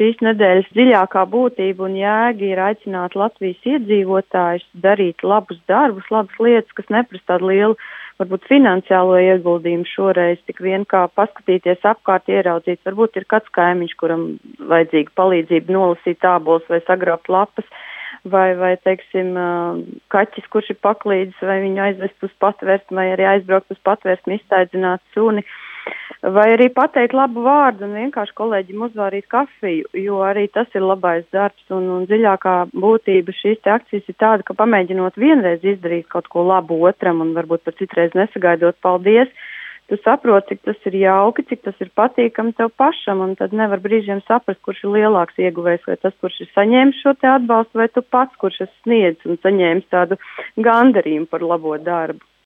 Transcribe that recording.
šīs nedēļas dziļākā būtība un jēga ir aicināt Latvijas iedzīvotājus darīt labus darbus, labas lietas, kas neprasa tādu lielu, varbūt finansiālo ieguldījumu šoreiz, tik vien kā paskatīties apkārt, ieraudzīt, varbūt ir kāds kaimiņš, kuram vajadzīga palīdzība nolasīt ābols vai sagrabt lapas, vai teiksim, kaķis, kurš ir paklīdis, vai viņu aizvest uz patvērsmi, vai arī aizbraukt uz patvērsmi, iztaidzināt suni, vai arī pateikt labu vārdu un vienkārši kolēģim uzvārīt kafiju, jo arī tas ir labais darbs un dziļākā būtība šīs te akcijas ir tāda, ka pamēģinot vienreiz izdarīt kaut ko labu otram un varbūt pat citreiz nesagaidot paldies, tu saproti, cik tas ir jauki, cik tas ir patīkami tev pašam, un tad nevar brīžiem saprast, kurš ir lielāks ieguvējs, vai tas, kurš ir saņēmis šo te atbalstu, vai tu pats, kurš es sniedz un saņēmis tādu gandarījumu par labo darbu.